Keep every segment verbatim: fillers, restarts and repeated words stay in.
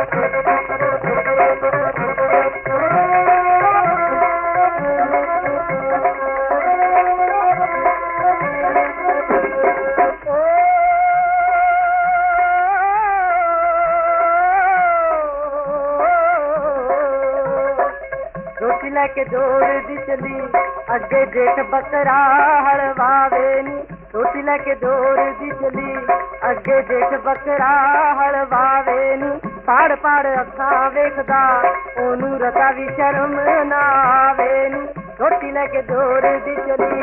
रोटी लैके जोर दी चली अगे जेठ बकरा हलवावे नी। रोटी लैके जोर दी चली अगे जेठ बकरा हलवावे नी। पाड़ पाड़ अखा वेखदा ओनू रता भी शर्म ना आवे नी। रोटी लैके जोर दी चली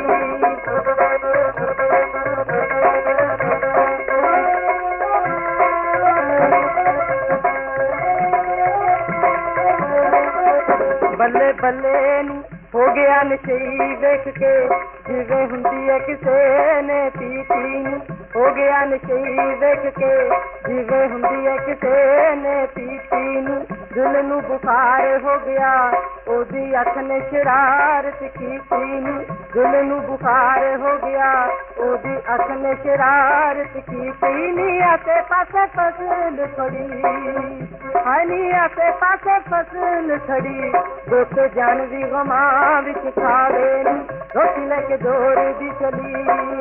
बल्ले बल्ले नी हो गया नशई वेख के जिवें हुंदी है किसे ने पीती नी। हो गया नशई वेख के जिवें हुंदी है किसे ने पीती नी। दिल नू बुखार हो गया ओदी अख ने शरारत कीती नी। दिल नू बुखार हो गया ओदी अख ने शरारत कीती नी। आसे पासे फसल खड़ी हाय नी आसे पासे फसल खड़ी दुख जान भी गमा विच खावे नी। रोटी लैके जोर दी चली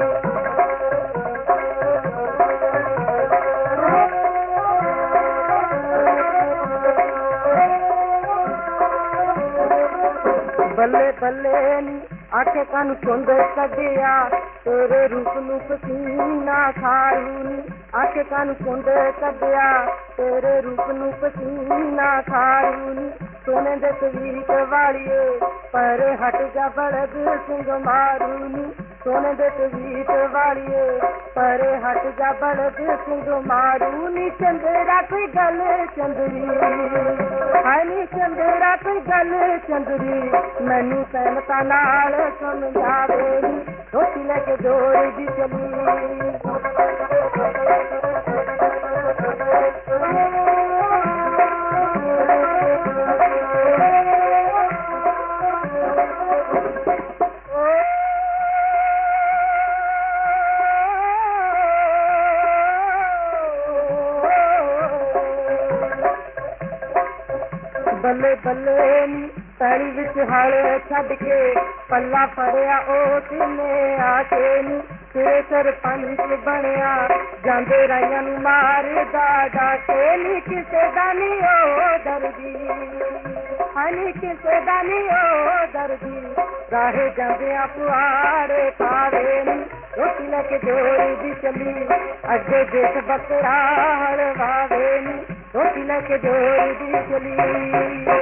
बल्ले बल्ले नी आखे कानू चुंद कढ़िया तेरे रूप नू पसीना खारू नी। आखे कानू चुंद कढ़िया तेरे रूप नू पसीना खारू नी। सोने दे तवीत वालिए पर हट जा बड़द सिंह मारू नी। सोने दे तवीत वालिए पर हट जा बड़द सिंह मारू नी। चंदेरा कोई गल चंदरी हाय नी चंदेरा कोई गल चंदरी मैनू सहमता नाल समझावे नी। रोटी लैके जोर दी चली बल्ले बल्ले नी पैली विच हल छड्ड के पल्ला फड़िया ओ तिने आके नी। तेरे सरपंच बनया जांदे राइयां नू मारदा डाके नी। किसे दा नी ओ दर्दी हनी किसे दा नी ओ दर्दी राहे जांदियां पुआड़े पावे नी। रोटी लैके जोर दी चली अगे जेठ बकरा हलवावे नी। रोटी लैके जोर दी चली